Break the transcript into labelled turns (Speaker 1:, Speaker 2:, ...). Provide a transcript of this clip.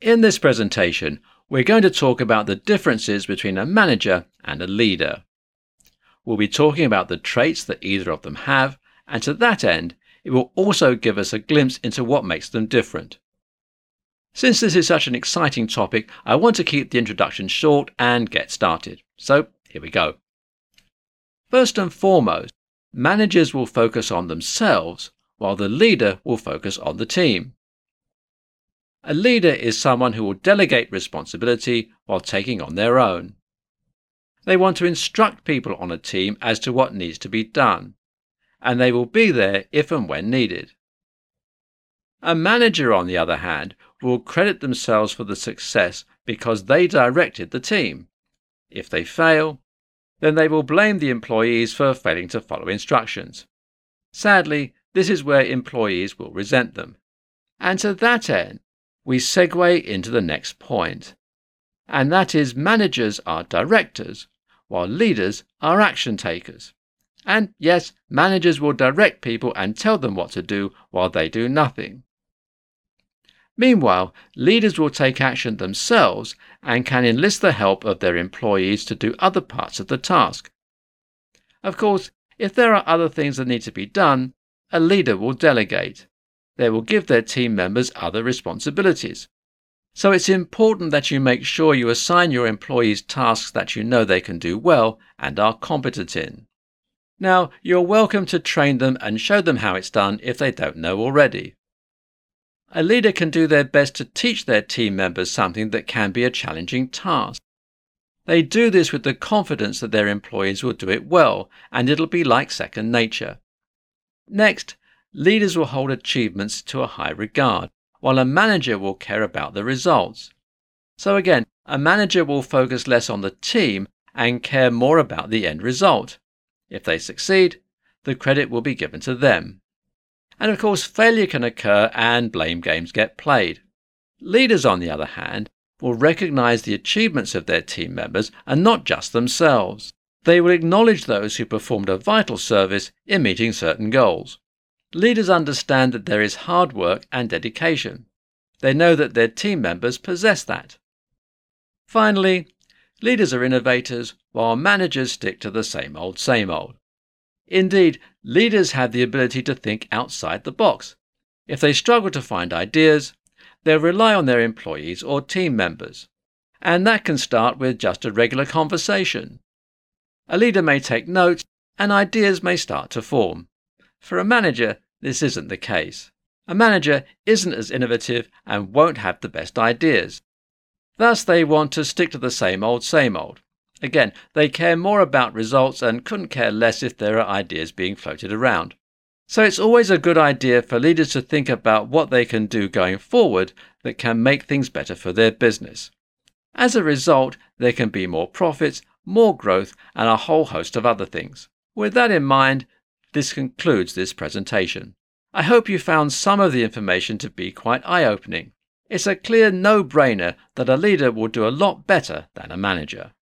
Speaker 1: In this presentation, we're going to talk about the differences between a manager and a leader. We'll be talking about the traits that either of them have, and to that end, it will also give us a glimpse into what makes them different. Since this is such an exciting topic, I want to keep the introduction short and get started. So, here we go. First and foremost, managers will focus on themselves, while the leader will focus on the team. A leader is someone who will delegate responsibility while taking on their own. They want to instruct people on a team as to what needs to be done, and they will be there if and when needed. A manager, on the other hand, will credit themselves for the success because they directed the team. If they fail, then they will blame the employees for failing to follow instructions. Sadly, this is where employees will resent them. And to that end, we segue into the next point, and that is managers are directors, while leaders are action takers. And yes, managers will direct people and tell them what to do while they do nothing. Meanwhile, leaders will take action themselves and can enlist the help of their employees to do other parts of the task. Of course, if there are other things that need to be done, a leader will delegate. They will give their team members other responsibilities. So it's important that you make sure you assign your employees tasks that you know they can do well and are competent in. Now, you're welcome to train them and show them how it's done if they don't know already. A leader can do their best to teach their team members something that can be a challenging task. They do this with the confidence that their employees will do it well, and it'll be like second nature. Next, leaders will hold achievements to a high regard, while a manager will care about the results. So again, a manager will focus less on the team and care more about the end result. If they succeed, the credit will be given to them. And of course, failure can occur and blame games get played. Leaders, on the other hand, will recognize the achievements of their team members and not just themselves. They will acknowledge those who performed a vital service in meeting certain goals. Leaders understand that there is hard work and dedication. They know that their team members possess that. Finally, leaders are innovators, while managers stick to the same old, same old. Indeed, leaders have the ability to think outside the box. If they struggle to find ideas, they'll rely on their employees or team members. And that can start with just a regular conversation. A leader may take notes, and ideas may start to form. For a manager, this isn't the case. A manager isn't as innovative and won't have the best ideas. Thus, they want to stick to the same old, same old. Again, they care more about results and couldn't care less if there are ideas being floated around. So it's always a good idea for leaders to think about what they can do going forward that can make things better for their business. As a result, there can be more profits, more growth, and a whole host of other things. With that in mind, this concludes this presentation. I hope you found some of the information to be quite eye-opening. It's a clear no-brainer that a leader will do a lot better than a manager.